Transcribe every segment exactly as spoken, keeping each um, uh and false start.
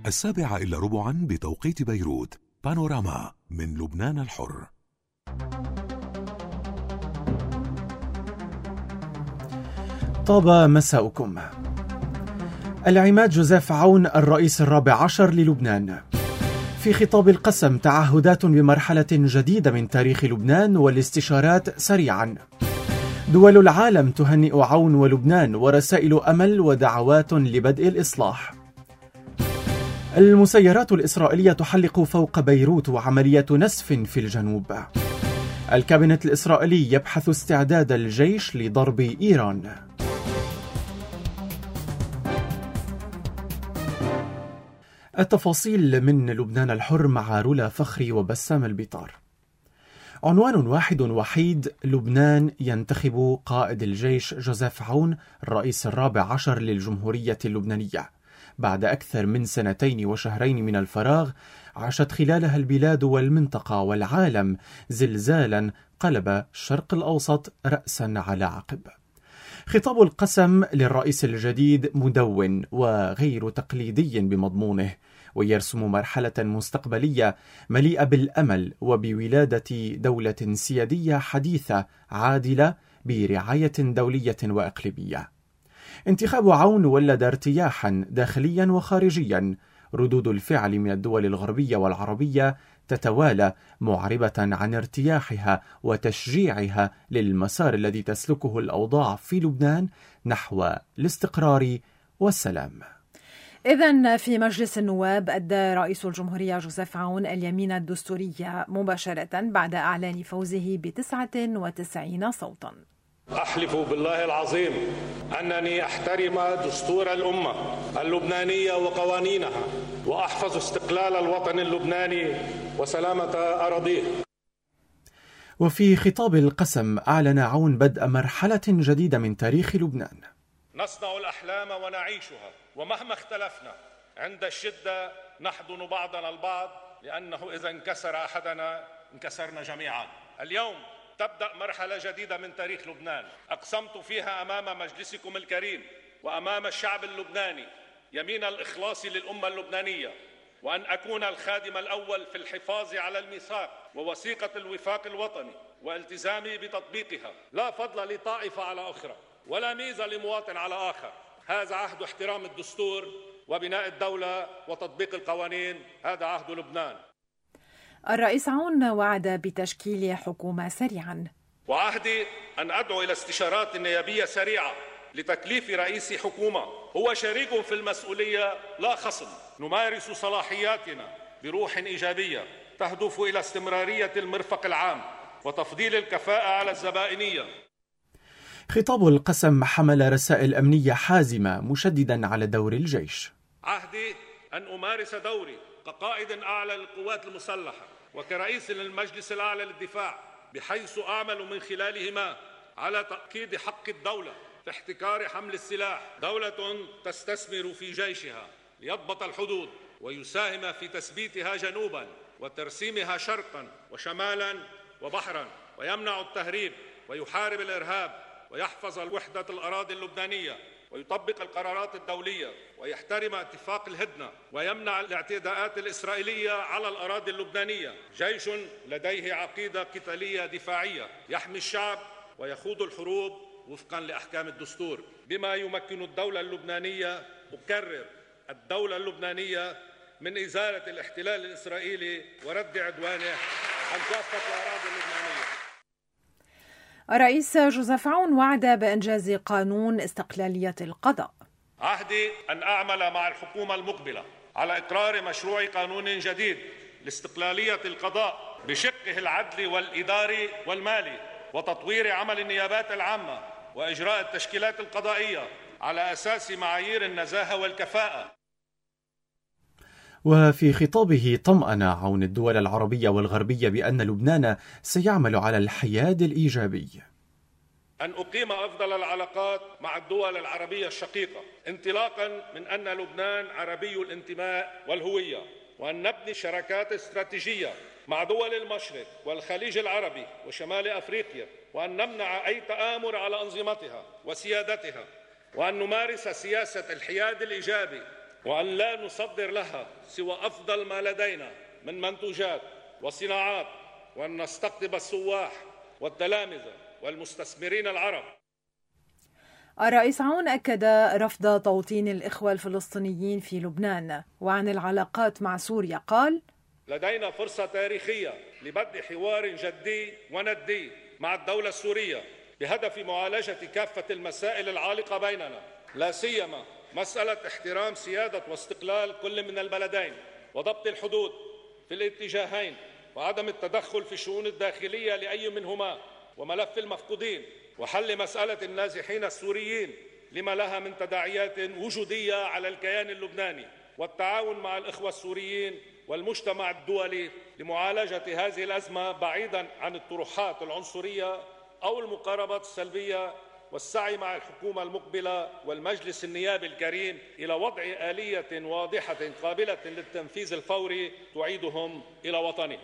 السابعة إلا ربعا بتوقيت بيروت. بانوراما من لبنان الحر. طاب مساؤكم. العماد جوزيف عون الرئيس الرابع عشر للبنان في خطاب القسم تعهدات بمرحلة جديدة من تاريخ لبنان والاستشارات سريعا. دول العالم تهنئ عون ولبنان ورسائل أمل ودعوات لبدء الإصلاح. المسيرات الإسرائيلية تحلق فوق بيروت وعملية نسف في الجنوب. الكابينت الإسرائيلي يبحث استعداد الجيش لضرب إيران. التفاصيل من لبنان الحر مع رولا فخري وبسام البطار. عنوان واحد وحيد: لبنان ينتخب قائد الجيش جوزيف عون الرئيس الرابع عشر للجمهورية اللبنانية. بعد أكثر من سنتين وشهرين من الفراغ عاشت خلالها البلاد والمنطقة والعالم زلزالا قلب الشرق الأوسط رأسا على عقب. خطاب القسم للرئيس الجديد مدون وغير تقليدي بمضمونه، ويرسم مرحلة مستقبلية مليئة بالأمل وبولادة دولة سيادية حديثة عادلة برعاية دولية وإقليمية. انتخاب عون ولد ارتياحا داخليا وخارجيا. ردود الفعل من الدول الغربية والعربية تتوالى معربة عن ارتياحها وتشجيعها للمسار الذي تسلكه الأوضاع في لبنان نحو الاستقرار والسلام. إذن في مجلس النواب أدى رئيس الجمهورية جوزيف عون اليمين الدستورية مباشرة بعد إعلان فوزه بتسعة وتسعين صوتا. أحلف بالله العظيم أنني أحترم دستور الأمة اللبنانية وقوانينها، وأحفظ استقلال الوطن اللبناني وسلامة أراضيه. وفي خطاب القسم أعلن عون بدء مرحلة جديدة من تاريخ لبنان. نصنع الأحلام ونعيشها، ومهما اختلفنا عند الشدة نحضن بعضنا البعض، لأنه إذا انكسر أحدنا انكسرنا جميعا. اليوم تبدأ مرحلة جديدة من تاريخ لبنان، أقسمت فيها أمام مجلسكم الكريم وأمام الشعب اللبناني يمين الإخلاص للأمة اللبنانية، وأن أكون الخادم الأول في الحفاظ على الميثاق ووثيقة الوفاق الوطني والتزامي بتطبيقها. لا فضل لطائفة على أخرى ولا ميزة لمواطن على آخر. هذا عهد احترام الدستور وبناء الدولة وتطبيق القوانين، هذا عهد لبنان. الرئيس عون وعد بتشكيل حكومة سريعا. وعهدي أن أدعو إلى استشارات نيابية سريعة لتكليف رئيس حكومة هو شريك في المسؤولية لا خصم. نمارس صلاحياتنا بروح إيجابية تهدف إلى استمرارية المرفق العام وتفضيل الكفاءة على الزبائنية. خطاب القسم حمل رسائل أمنية حازمة مشددا على دور الجيش. عهدي أن أمارس دوري كقائد أعلى للقوات المسلحة وكرئيس للمجلس الأعلى للدفاع، بحيث أعمل من خلالهما على تأكيد حق الدولة في احتكار حمل السلاح. دولة تستثمر في جيشها ليضبط الحدود ويساهم في تثبيتها جنوبا وترسيمها شرقا وشمالا وبحرا، ويمنع التهريب ويحارب الإرهاب ويحفظ وحدة الأراضي اللبنانية ويطبق القرارات الدولية ويحترم اتفاق الهدنة ويمنع الاعتداءات الإسرائيلية على الأراضي اللبنانية. جيش لديه عقيدة قتالية دفاعية يحمي الشعب ويخوض الحروب وفقا لأحكام الدستور، بما يمكن الدولة اللبنانية، أكرر الدولة اللبنانية، من إزالة الاحتلال الإسرائيلي ورد عدوانه عن كافة الأراضي اللبنانية. الرئيس جوزيف عون وعد بإنجاز قانون استقلالية القضاء. عهدي أن أعمل مع الحكومة المقبلة على إقرار مشروع قانون جديد لاستقلالية القضاء بشقه العدلي والإداري والمالي، وتطوير عمل النيابات العامة وإجراء التشكيلات القضائية على أساس معايير النزاهة والكفاءة. وفي خطابه طمأن عون الدول العربية والغربية بأن لبنان سيعمل على الحياد الإيجابي. أن أقيم أفضل العلاقات مع الدول العربية الشقيقة، انطلاقا من أن لبنان عربي الانتماء والهوية، وأن نبني شراكات استراتيجية مع دول المشرق والخليج العربي وشمال أفريقيا، وأن نمنع أي تآمر على أنظمتها وسيادتها، وأن نمارس سياسة الحياد الإيجابي وأن لا نصدر لها سوى أفضل ما لدينا من منتوجات وصناعات، وأن نستقطب السواح والتلامذة والمستثمرين العرب. الرئيس عون أكد رفض توطين الإخوة الفلسطينيين في لبنان. وعن العلاقات مع سوريا قال: لدينا فرصة تاريخية لبدء حوار جدي وندي مع الدولة السورية بهدف معالجة كافة المسائل العالقة بيننا، لا سيما مسألة احترام سيادة واستقلال كل من البلدين، وضبط الحدود في الاتجاهين، وعدم التدخل في الشؤون الداخلية لأي منهما، وملف المفقودين، وحل مسألة النازحين السوريين لما لها من تداعيات وجودية على الكيان اللبناني، والتعاون مع الإخوة السوريين والمجتمع الدولي لمعالجة هذه الأزمة بعيدا عن الطروحات العنصرية أو المقاربات السلبية، والسعي مع الحكومة المقبلة والمجلس النيابي الكريم إلى وضع آلية واضحة قابلة للتنفيذ الفوري تعيدهم إلى وطنهم.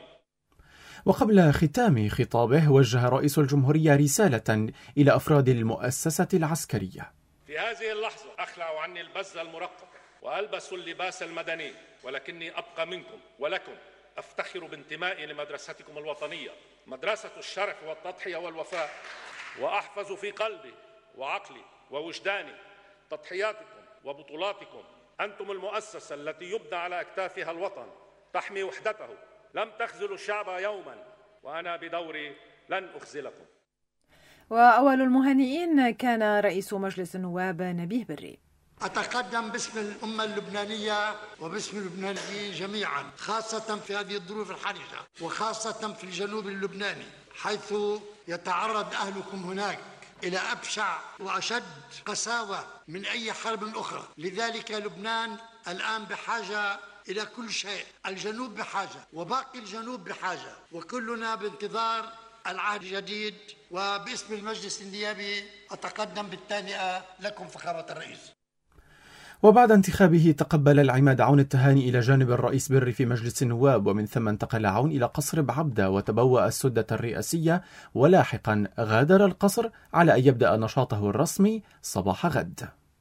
وقبل ختام خطابه وجه رئيس الجمهورية رسالة إلى أفراد المؤسسة العسكرية. في هذه اللحظة أخلع عني البزة المرقبة وألبس اللباس المدني، ولكني أبقى منكم ولكم أفتخر بانتمائي لمدرستكم الوطنية، مدرسة الشرف والتضحية والوفاء، وأحفظ في قلبي وعقلي ووجداني تضحياتكم وبطولاتكم. أنتم المؤسسة التي يبنى على أكتافها الوطن، تحمي وحدته، لم تخذلوا الشعب يوما، وأنا بدوري لن أخذلكم. وأول المهنئين كان رئيس مجلس النواب نبيه بري. أتقدم باسم الأمة اللبنانية وباسم اللبنانيين جميعا، خاصة في هذه الظروف الحرجة، وخاصة في الجنوب اللبناني حيث يتعرض أهلكم هناك إلى أبشع وأشد قساوة من أي حرب أخرى. لذلك لبنان الآن بحاجة إلى كل شيء، الجنوب بحاجة وباقي الجنوب بحاجة، وكلنا بانتظار العهد الجديد. وباسم المجلس النيابي أتقدم بالتهنئة لكم فخامة الرئيس. وبعد انتخابه تقبل العماد عون التهاني إلى جانب الرئيس بري في مجلس النواب، ومن ثم انتقل عون إلى قصر بعبدة وتبوأ السدة الرئاسية، ولاحقا غادر القصر على أن يبدأ نشاطه الرسمي صباح غد.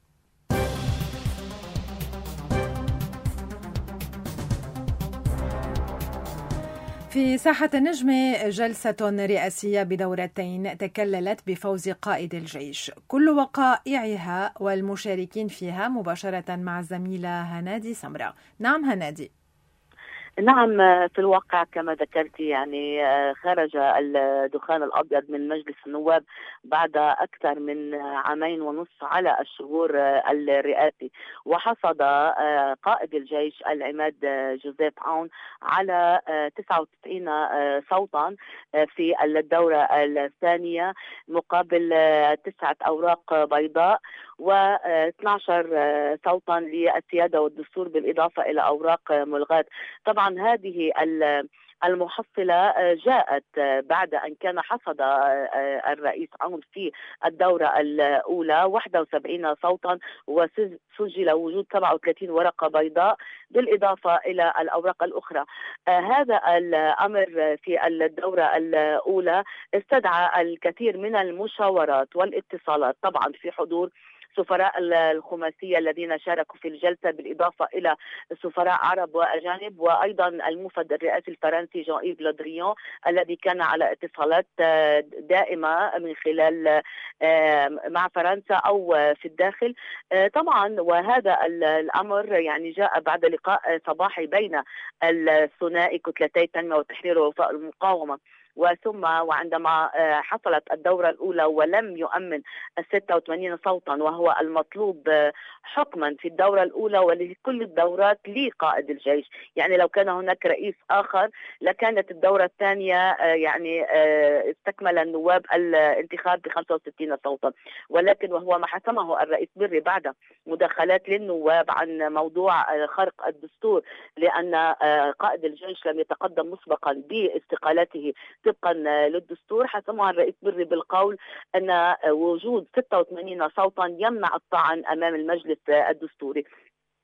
في ساحة النجمة جلسة رئاسية بدورتين تكللت بفوز قائد الجيش، كل وقائعها والمشاركين فيها مباشرة مع الزميلة هنادي سمرة. نعم هنادي. نعم، في الواقع كما ذكرت يعني خرج الدخان الأبيض من مجلس النواب بعد أكثر من عامين ونصف على الشهور الرئاسي، وحصد قائد الجيش العماد جوزيف عون على تسعة وتسعين صوتا في الدورة الثانية مقابل تسعة أوراق بيضاء واثني عشر صوتا للسيادة والدستور بالإضافة إلى أوراق ملغاة. طبعا هذه المحصلة جاءت بعد أن كان حصد الرئيس عون في الدورة الأولى واحد وسبعين صوتا وسجل وجود سبعة وثلاثين ورقة بيضاء بالإضافة إلى الأوراق الأخرى. هذا الأمر في الدورة الأولى استدعى الكثير من المشاورات والاتصالات، طبعا في حضور سفراء الخماسية الذين شاركوا في الجلسة بالإضافة إلى سفراء عرب وأجانب، وأيضا الموفد الرئاسي الفرنسي جان إيف لودريون الذي كان على اتصالات دائمة من خلال مع فرنسا أو في الداخل طبعا. وهذا الأمر يعني جاء بعد لقاء صباحي بين الثنائي كتلتي التنمية والتحرير ووفاء المقاومة، وثم وعندما حصلت الدورة الأولى ولم يؤمن الستة وثمانين صوتا وهو المطلوب حكما في الدورة الأولى ولكل الدورات لقائد الجيش، يعني لو كان هناك رئيس آخر لكانت الدورة الثانية يعني استكمل النواب الانتخاب ب خمسة وستين صوتا، ولكن وهو ما حسمه الرئيس بري بعد مداخلات للنواب عن موضوع خرق الدستور، لأن قائد الجيش لم يتقدم مسبقا باستقالته طبقا للدستور. حسمها الرئيس بري بالقول أن وجود ستة وثمانين صوتا يمنع الطعن أمام المجلس الدستوري.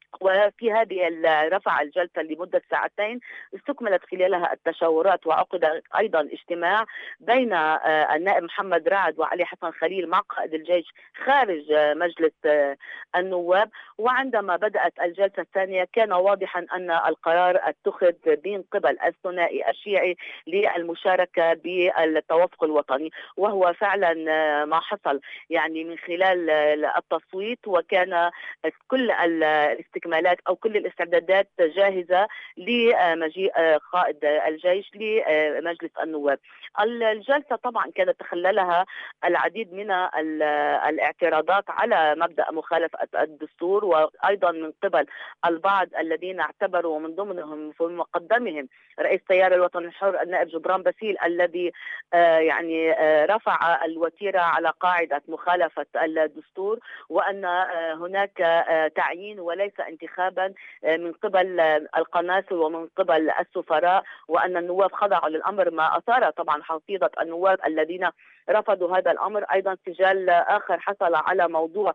وفي هذه رفع الجلسة لمدة ساعتين استكملت خلالها التشاورات، وعقد أيضا اجتماع بين النائب محمد رعد وعلي حسن خليل مع قائد الجيش خارج مجلس النواب. وعندما بدأت الجلسة الثانية كان واضحا أن القرار اتخذ من قبل الثنائي الشيعي للمشاركة بالتوافق الوطني، وهو فعلا ما حصل يعني من خلال التصويت. وكان كل الاستكمالات أو كل الاستعدادات جاهزة لمجيء قائد الجيش لمجلس النواب. الجلسة طبعا كانت تخللها العديد من الاعتراضات على مبدأ مخالفة الدستور، وأيضا من قبل البعض الذين اعتبروا ومن ضمنهم في مقدمهم رئيس تيار الوطن الحر النائب جبران باسيل الذي يعني رفع الوتيرة على قاعدة مخالفة الدستور، وأن هناك تعيين وليس انتخابا من قبل القناصل ومن قبل السفراء، وأن النواب خضعوا للأمر، ما أثار طبعا حصيلة النواب الذين رفضوا هذا الأمر. أيضا سجال آخر حصل على موضوع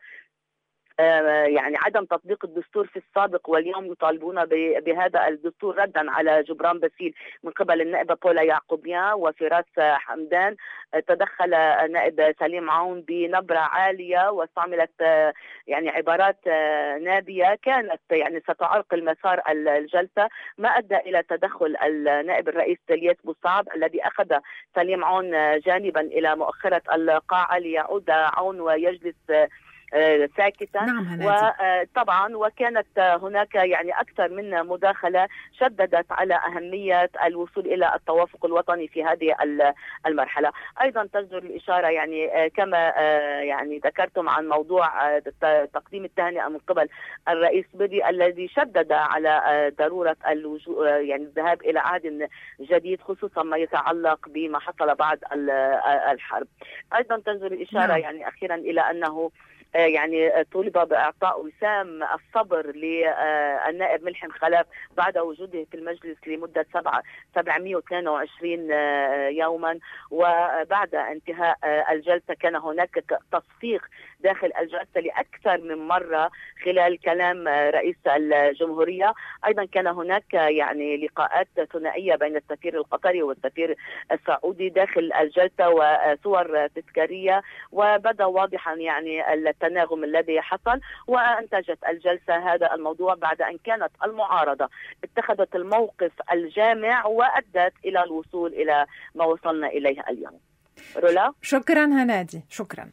يعني عدم تطبيق الدستور في السابق، واليوم يطالبون بهذا الدستور ردا على جبران باسيل من قبل النائبة بولا يعقوبيان وفراس حمدان. تدخل نائب سليم عون بنبرة عالية واستعملت يعني عبارات نابية كانت يعني ستعرقل مسار الجلسة، ما أدى إلى تدخل النائب الرئيس الياس بوصعب الذي أخذ سليم عون جانبا إلى مؤخرة القاعة ليعود عون ويجلس ساكتا. نعم وطبعا وكانت هناك يعني أكثر من مداخلة شددت على أهمية الوصول إلى التوافق الوطني في هذه المرحلة. أيضا تجدر الإشارة يعني كما يعني ذكرتم عن موضوع تقديم التهنئة من قبل الرئيس بدي الذي شدد على ضرورة اللجوء يعني الذهاب إلى عهد جديد، خصوصا ما يتعلق بما حصل بعد الحرب. أيضا تجدر الإشارة نعم. يعني أخيرا إلى أنه يعني طلب بإعطاء وسام الصبر للنائب ملحم خلاف بعد وجوده في المجلس لمدة سبعمائة واثنين وعشرين يوما. وبعد انتهاء الجلسة كان هناك تصفيق داخل الجلسة لأكثر من مرة خلال كلام رئيس الجمهورية. أيضا كان هناك يعني لقاءات ثنائية بين السفير القطري والسفير السعودي داخل الجلسة وصور تذكارية، وبدا واضحا يعني التناغم الذي حصل. وانتجت الجلسة هذا الموضوع بعد أن كانت المعارضة اتخذت الموقف الجامع وأدت إلى الوصول إلى ما وصلنا إليه اليوم. رولا. شكرا هنادي، شكرا.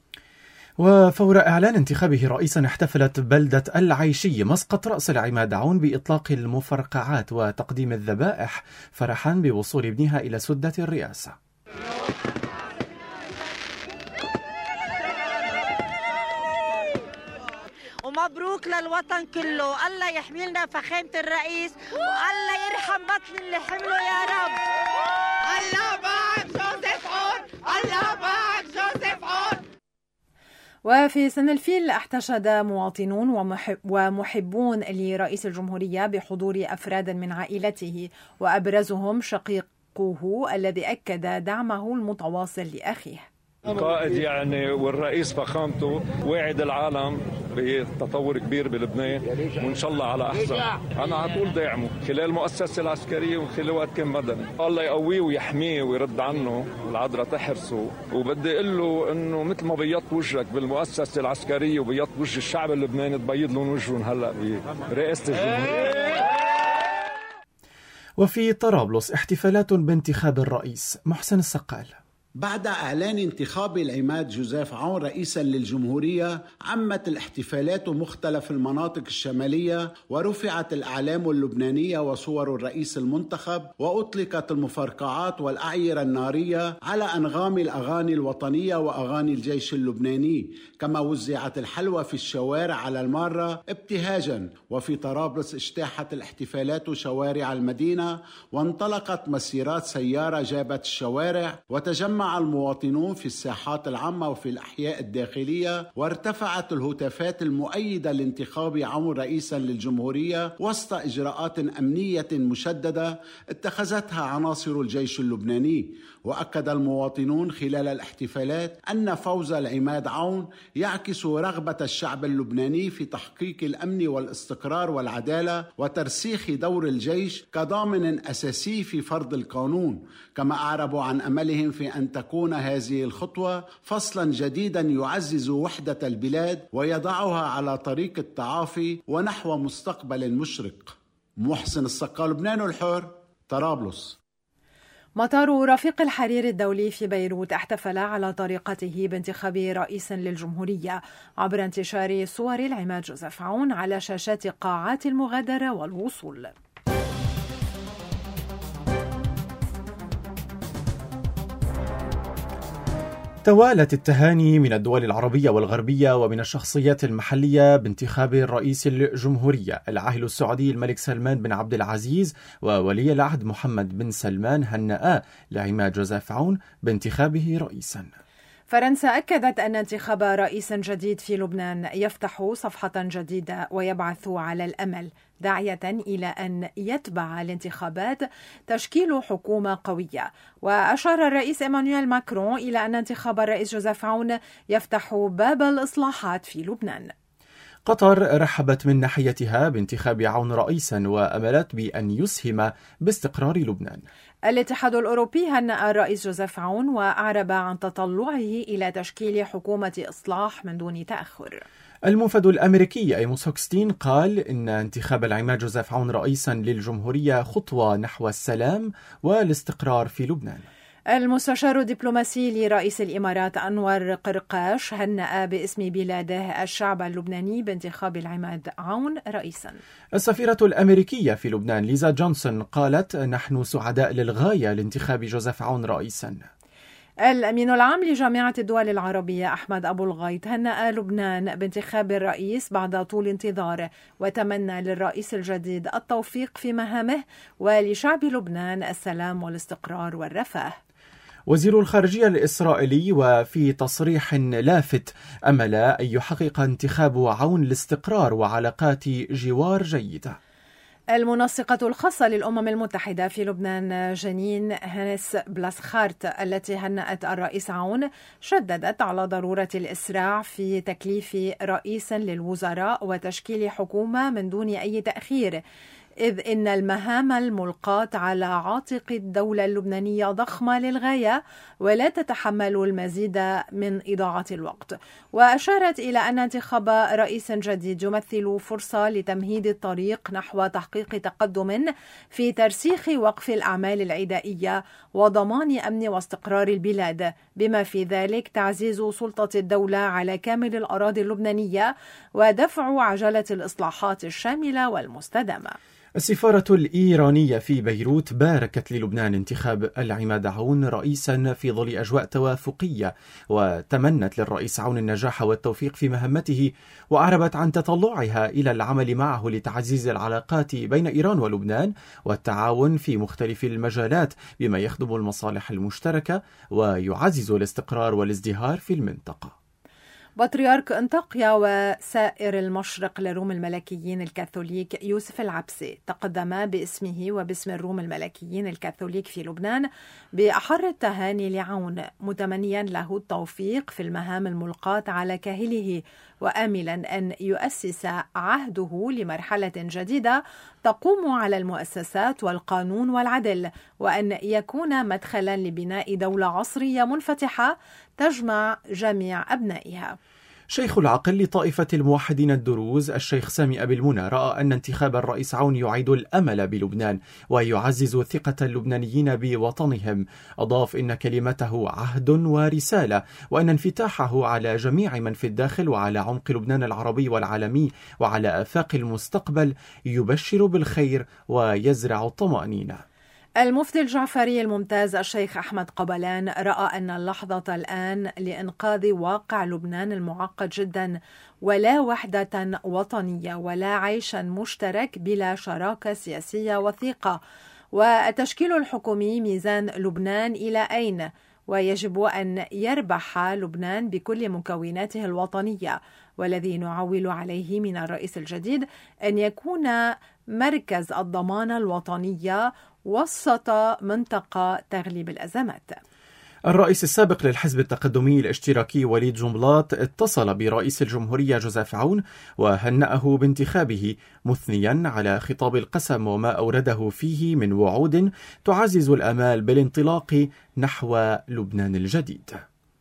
وفور إعلان انتخابه رئيسا احتفلت بلدة العيشية مسقط رأس العماد عون بإطلاق المفرقعات وتقديم الذبائح فرحا بوصول ابنها إلى سدة الرئاسة. ومبروك للوطن كله، الله يحمي لنا فخامة الرئيس والله يرحم بطن اللي حمله يا رب. الله معك جوزيف عون، الله معك جوزيف عون. وفي سن الفيل احتشد مواطنون ومحبون لرئيس الجمهورية بحضور أفراد من عائلته، وأبرزهم شقيقه الذي أكد دعمه المتواصل لأخيه. القائد يعني والرئيس فخامته واعد العالم بتطور كبير بلبنان، وإن شاء الله على أحسن. أنا على طول داعمه خلال المؤسسة العسكرية وخلال وقت كان مدني. الله يقويه ويحميه ويرد عنه والعذراء تحرسه. وبدي أقول له إنه مثل ما بيضت وجهك بالمؤسسة العسكرية وبيضت وجه الشعب اللبناني تبيض لون وجههم هلا برئاسة الجمهورية. وفي طرابلس احتفالات بانتخاب الرئيس. محسن السقال. بعد إعلان انتخاب العماد جوزيف عون رئيسا للجمهورية عمت الاحتفالات مختلف المناطق الشمالية، ورفعت الأعلام اللبنانية وصور الرئيس المنتخب، وأطلقت المفرقعات والأعيرة النارية على أنغام الأغاني الوطنية وأغاني الجيش اللبناني، كما وزعت الحلوى في الشوارع على المارة ابتهاجا. وفي طرابلس اجتاحت الاحتفالات شوارع المدينة، وانطلقت مسيرات سيارة جابت الشوارع، وتجمع تجمع المواطنون في الساحات العامة وفي الأحياء الداخلية، وارتفعت الهتافات المؤيدة لانتخاب عون رئيسا للجمهورية وسط إجراءات أمنية مشددة اتخذتها عناصر الجيش اللبناني. وأكد المواطنون خلال الاحتفالات أن فوز العماد عون يعكس رغبة الشعب اللبناني في تحقيق الأمن والاستقرار والعدالة وترسيخ دور الجيش كضامن أساسي في فرض القانون، كما أعربوا عن أملهم في أن تكون هذه الخطوة فصلا جديدا يعزز وحدة البلاد ويضعها على طريق التعافي ونحو مستقبل مشرق. محسن السقا، لبنان الحر، طرابلس. مطار رفيق الحرير الدولي في بيروت احتفل على طريقته بانتخاب رئيس للجمهورية عبر انتشار صور العماد جوزيف عون على شاشات قاعات المغادرة والوصول. توالت التهاني من الدول العربية والغربية ومن الشخصيات المحلية بانتخاب الرئيس الجمهورية. العاهل السعودي الملك سلمان بن عبد العزيز وولي العهد محمد بن سلمان هنأ لعماد جوزيف عون بانتخابه رئيسا. فرنسا أكدت أن انتخاب رئيس جديد في لبنان يفتح صفحة جديدة ويبعث على الأمل، داعية إلى أن يتبع الانتخابات تشكيل حكومة قوية. وأشار الرئيس إيمانويل ماكرون إلى أن انتخاب الرئيس جوزيف عون يفتح باب الإصلاحات في لبنان. قطر رحبت من ناحيتها بانتخاب عون رئيسا وأملت بأن يسهم باستقرار لبنان. الاتحاد الأوروبي هنأ الرئيس جوزيف عون وأعرب عن تطلعه إلى تشكيل حكومة إصلاح من دون تأخر. المنفذ الأمريكي أيموس هوكستين قال إن انتخاب العماد جوزيف عون رئيسا للجمهورية خطوة نحو السلام والاستقرار في لبنان. المستشار الدبلوماسي لرئيس الإمارات أنور قرقاش هنأ باسم بلاده الشعب اللبناني بانتخاب العماد عون رئيسا. السفيرة الأمريكية في لبنان ليزا جونسون قالت: نحن سعداء للغاية لانتخاب جوزيف عون رئيسا. الأمين العام لجامعة الدول العربية أحمد أبو الغيط هنأ لبنان بانتخاب الرئيس بعد طول انتظار، وتمنى للرئيس الجديد التوفيق في مهامه ولشعب لبنان السلام والاستقرار والرفاه. وزير الخارجية الإسرائيلي وفي تصريح لافت أمل أن يحقق انتخاب عون الاستقرار وعلاقات جوار جيدة. المنسقة الخاصة للأمم المتحدة في لبنان جنين هانس بلاسخارت التي هنأت الرئيس عون شددت على ضرورة الإسراع في تكليف رئيس للوزراء وتشكيل حكومة من دون أي تأخير، إذ إن المهام الملقاة على عاتق الدولة اللبنانية ضخمة للغاية ولا تتحمل المزيد من إضاعة الوقت. وأشارت إلى أن انتخاب رئيس جديد يمثل فرصة لتمهيد الطريق نحو تحقيق تقدم في ترسيخ وقف الأعمال العدائية وضمان أمن واستقرار البلاد، بما في ذلك تعزيز سلطة الدولة على كامل الأراضي اللبنانية ودفع عجلة الإصلاحات الشاملة والمستدامة. السفارة الإيرانية في بيروت باركت للبنان انتخاب العماد عون رئيسا في ظل أجواء توافقية، وتمنت للرئيس عون النجاح والتوفيق في مهمته، وأعربت عن تطلعها إلى العمل معه لتعزيز العلاقات بين إيران ولبنان والتعاون في مختلف المجالات بما يخدم المصالح المشتركة ويعزز الاستقرار والازدهار في المنطقة. بطريرك انطاكيا وسائر المشرق للروم الملكيين الكاثوليك يوسف العبسي تقدم باسمه وباسم الروم الملكيين الكاثوليك في لبنان بأحر التهاني لعون، متمنيا له التوفيق في المهام الملقاة على كاهله، وآملا أن يؤسس عهده لمرحلة جديدة تقوم على المؤسسات والقانون والعدل، وأن يكون مدخلا لبناء دولة عصرية منفتحة تجمع جميع أبنائها. شيخ العقل لطائفة الموحدين الدروز الشيخ سامي أبي المنى رأى أن انتخاب الرئيس عون يعيد الأمل بلبنان ويعزز ثقة اللبنانيين بوطنهم. أضاف إن كلمته عهد ورسالة، وأن انفتاحه على جميع من في الداخل وعلى عمق لبنان العربي والعالمي وعلى آفاق المستقبل يبشر بالخير ويزرع الطمأنينة. المفتي الجعفري الممتاز الشيخ أحمد قبلان رأى أن اللحظة الآن لإنقاذ واقع لبنان المعقد جدا، ولا وحدة وطنية ولا عيشا مشترك بلا شراكة سياسية وثيقة، والتشكيل الحكومي ميزان لبنان إلى أين، ويجب أن يربح لبنان بكل مكوناته الوطنية، والذي نعول عليه من الرئيس الجديد أن يكون مركز الضمانة الوطنية وسط منطقة تغلب الأزمات. الرئيس السابق للحزب التقدمي الاشتراكي وليد جنبلاط اتصل برئيس الجمهورية جوزيف عون وهنأه بانتخابه، مثنيا على خطاب القسم وما أورده فيه من وعود تعزز الآمال بالانطلاق نحو لبنان الجديد.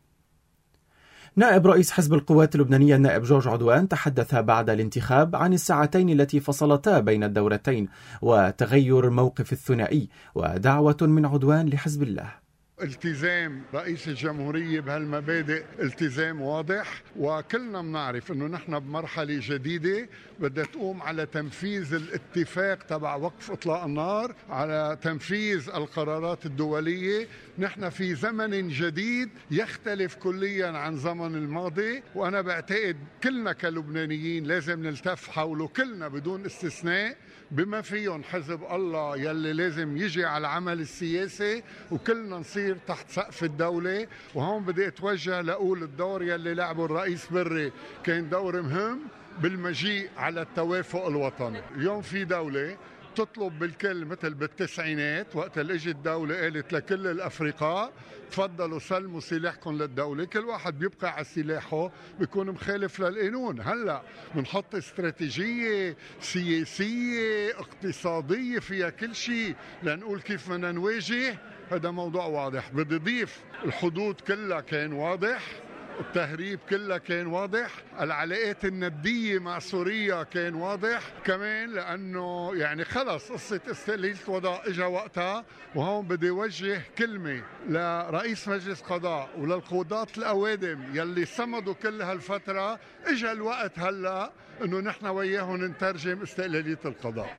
نائب رئيس حزب القوات اللبنانية النائب جورج عدوان تحدث بعد الانتخاب عن الساعتين التي فصلتا بين الدورتين وتغير موقف الثنائي، ودعوة من عدوان لحزب الله. التزام رئيس الجمهورية بهالمبادئ التزام واضح، وكلنا بنعرف انه نحن بمرحلة جديدة بدها تقوم على تنفيذ الاتفاق تبع وقف اطلاق النار، على تنفيذ القرارات الدولية. نحن في زمن جديد يختلف كليا عن زمن الماضي، وانا بعتقد كلنا كلبنانيين لازم نلتف حوله كلنا بدون استثناء، بما فيهم حزب الله يلي لازم يجي على العمل السياسي، وكلنا نصير تحت سقف الدولة. وهون بدي اتوجه لأقول الدور يلي لعبه الرئيس بري كان دور مهم بالمجيء على التوافق الوطني. اليوم في دولة تطلب بالكل مثل بالتسعينات وقت اللي اجت الدولة قالت لكل الأفرقاء تفضلوا سلموا سلاحكم للدولة، كل واحد بيبقى على سلاحه بيكون مخالف للقانون. هلأ بنحط استراتيجية سياسية اقتصادية فيها كل شيء لنقول كيف بدنا نواجه. هذا موضوع واضح. بدي ضيف الحدود كلها كان واضح، التهريب كلها كان واضح، العلاقات الندية مع سوريا كان واضح كمان، لأنه يعني خلص قصة استقلالية الوضع إجا وقتها. وهون بدي وجه كلمة لرئيس مجلس قضاء وللقضاة الأوادم يلي صمدوا كل هالفترة، إجا الوقت هلأ إنه نحن وياهم نترجم استقلالية القضاء.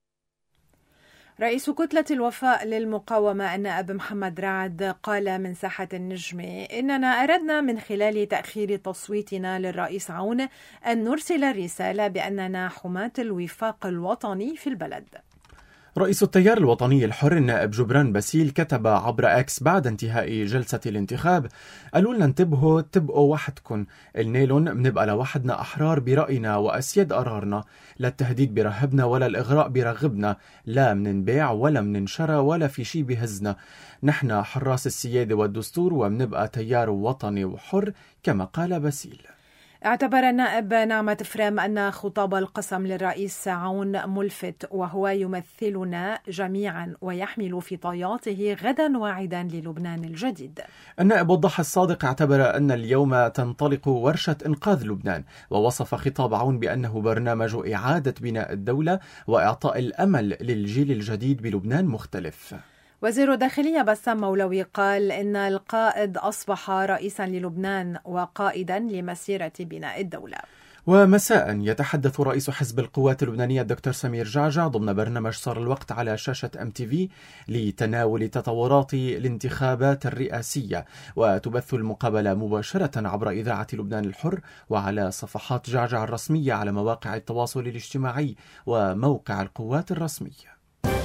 رئيس كتلة الوفاء للمقاومة النائب محمد رعد قال من ساحة النجمة: إننا أردنا من خلال تأخير تصويتنا للرئيس عون أن نرسل رسالة بأننا حماة الوفاق الوطني في البلد. رئيس التيار الوطني الحر النائب جبران باسيل كتب عبر اكس بعد انتهاء جلسة الانتخاب: قالوا لنا انتبهوا تبقوا وحدكن، قلنالن بنبقى لوحدنا أحرار برأينا وأسياد قرارنا، لا التهديد برهبنا ولا الإغراء برغبنا، لا مننباع ولا مننشرى ولا في شي بهزنا، نحن حراس السيادة والدستور وبنبقى تيار وطني وحر كما قال باسيل. اعتبر النائب نعمة فرام أن خطاب القسم للرئيس عون ملفت، وهو يمثلنا جميعا ويحمل في طياته غدا واعدا للبنان الجديد. النائب وضح الصادق اعتبر أن اليوم تنطلق ورشة إنقاذ لبنان، ووصف خطاب عون بأنه برنامج إعادة بناء الدولة وإعطاء الأمل للجيل الجديد بلبنان مختلف. وزير الداخلية بسام مولوي قال إن القائد أصبح رئيسا للبنان وقائدا لمسيرة بناء الدولة. ومساء يتحدث رئيس حزب القوات اللبنانية الدكتور سمير جعجع ضمن برنامج صار الوقت على شاشة أم تي في لتناول تطورات الانتخابات الرئاسية، وتبث المقابلة مباشرة عبر إذاعة لبنان الحر وعلى صفحات جعجع الرسمية على مواقع التواصل الاجتماعي وموقع القوات الرسمية.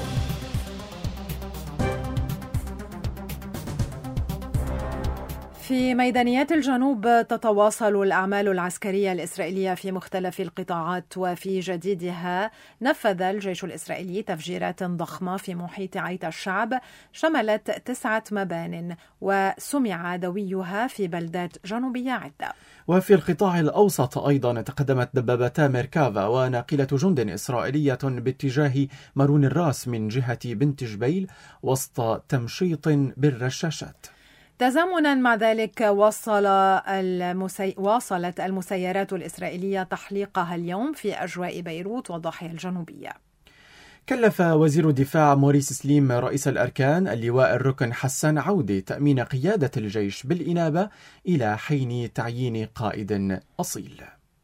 في ميدانيات الجنوب تتواصل الأعمال العسكرية الإسرائيلية في مختلف القطاعات، وفي جديدها نفذ الجيش الإسرائيلي تفجيرات ضخمة في محيط عيت الشعب شملت تسعة مبان وسمع دويها في بلدات جنوبية عدة. وفي القطاع الأوسط أيضا تقدمت دبابتا ميركافا وناقلة جند إسرائيلية باتجاه مارون الراس من جهة بنت جبيل وسط تمشيط بالرشاشات. تزامنا مع ذلك وصل المسي... واصلت المسيرات الإسرائيلية تحليقها اليوم في أجواء بيروت والضاحية الجنوبية. كلف وزير الدفاع موريس سليم رئيس الأركان اللواء الركن حسان عودة تأمين قيادة الجيش بالإنابة إلى حين تعيين قائد أصيل.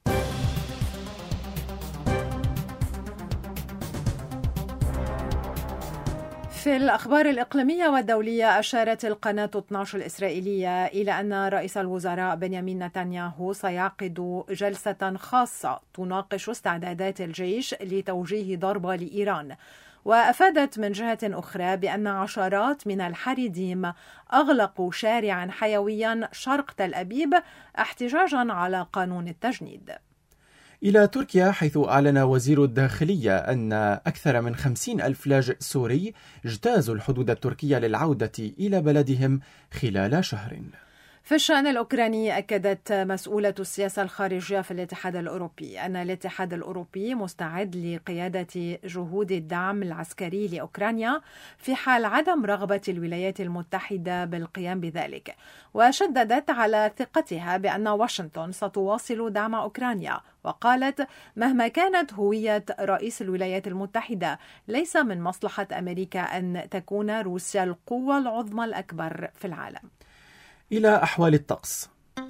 في الأخبار الإقليمية والدولية، أشارت القناة اثني عشر الإسرائيلية إلى أن رئيس الوزراء بنيامين نتنياهو سيعقد جلسة خاصة تناقش استعدادات الجيش لتوجيه ضربة لإيران. وأفادت من جهة أخرى بأن عشرات من الحريديم أغلقوا شارعا حيويا شرق تل أبيب احتجاجا على قانون التجنيد. إلى تركيا، حيث أعلن وزير الداخلية أن أكثر من خمسين ألف لاجئ سوري اجتازوا الحدود التركية للعودة إلى بلدهم خلال شهر. في الشأن الأوكراني، أكدت مسؤولة السياسة الخارجية في الاتحاد الأوروبي أن الاتحاد الأوروبي مستعد لقيادة جهود الدعم العسكري لأوكرانيا في حال عدم رغبة الولايات المتحدة بالقيام بذلك، وشددت على ثقتها بأن واشنطن ستواصل دعم أوكرانيا، وقالت مهما كانت هوية رئيس الولايات المتحدة ليس من مصلحة أمريكا أن تكون روسيا القوة العظمى الأكبر في العالم. إلى أحوال الطقس.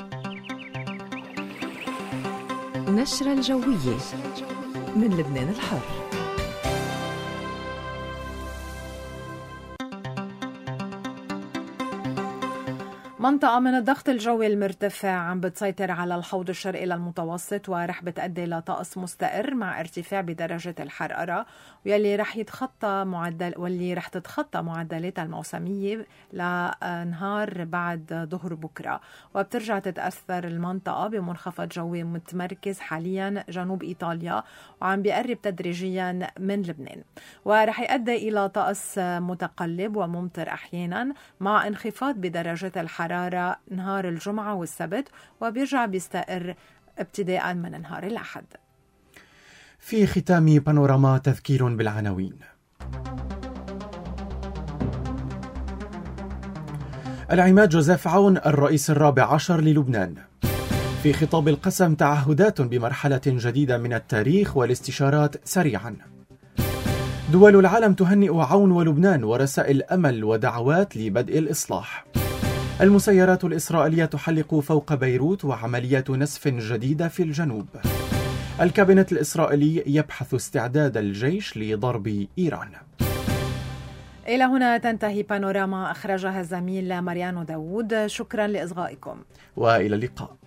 نشرة الجوية من لبنان الحر. منطقة من الضغط الجوي المرتفع عم بتسيطر على الحوض الشرقي للمتوسط، ورح بتأدي لطقس مستقر مع ارتفاع بدرجة الحرارة، واللي رح يتخطى معدل واللي رح تتخطى معدلاتها الموسمية لنهار بعد ظهر بكرة، وبترجع تتأثر المنطقة بمنخفض جوي متمركز حاليا جنوب إيطاليا وعم بيقرب تدريجيا من لبنان، ورح يؤدي إلى طقس متقلب وممطر أحيانا مع انخفاض بدرجة الحرارة نهار الجمعة والسبت، وبيرجع بيستقر ابتداء من نهار الأحد. في ختام بانوراما تذكير بالعناوين. العماد جوزيف عون الرئيس الرابع عشر للبنان. في خطاب القسم تعهدات بمرحلة جديدة من التاريخ والاستشارات سريعا. دول العالم تهنئ عون ولبنان ورسائل أمل ودعوات لبدء الإصلاح. المسيرات الإسرائيلية تحلق فوق بيروت وعمليات نسف جديدة في الجنوب. الكابينت الإسرائيلي يبحث استعداد الجيش لضرب إيران. إلى هنا تنتهي بانوراما، أخرجها الزميل ماريانو داوود. شكرا لإصغائكم وإلى اللقاء.